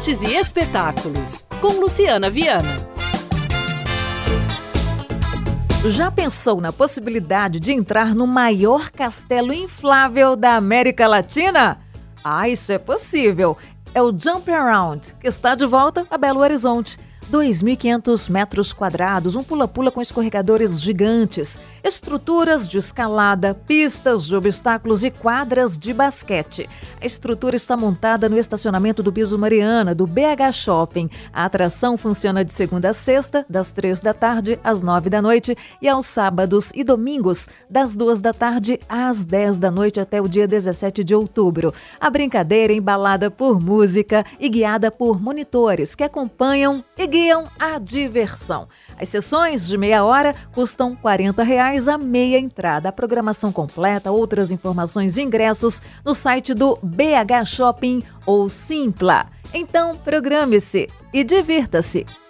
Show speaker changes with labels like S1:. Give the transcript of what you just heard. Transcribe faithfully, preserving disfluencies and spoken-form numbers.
S1: Artes e espetáculos, com Luciana Viana.
S2: Já pensou na possibilidade de entrar no maior castelo inflável da América Latina? Ah, isso é possível. É o Jump Around, que está de volta a Belo Horizonte. dois mil e quinhentos metros quadrados, um pula-pula com escorregadores gigantes, estruturas de escalada, pistas de obstáculos e quadras de basquete. A estrutura está montada no estacionamento do Piso Mariana, do B H Shopping. A atração funciona de segunda a sexta, das três da tarde às nove da noite e aos sábados e domingos, das duas da tarde às dez da noite até o dia dezessete de outubro. A brincadeira é embalada por música e guiada por monitores que acompanham e guiam a diversão. As sessões de meia hora custam quarenta reais a meia entrada. A programação completa, outras informações de ingressos no site do B H Shopping ou Simpla. Então, programe-se e divirta-se!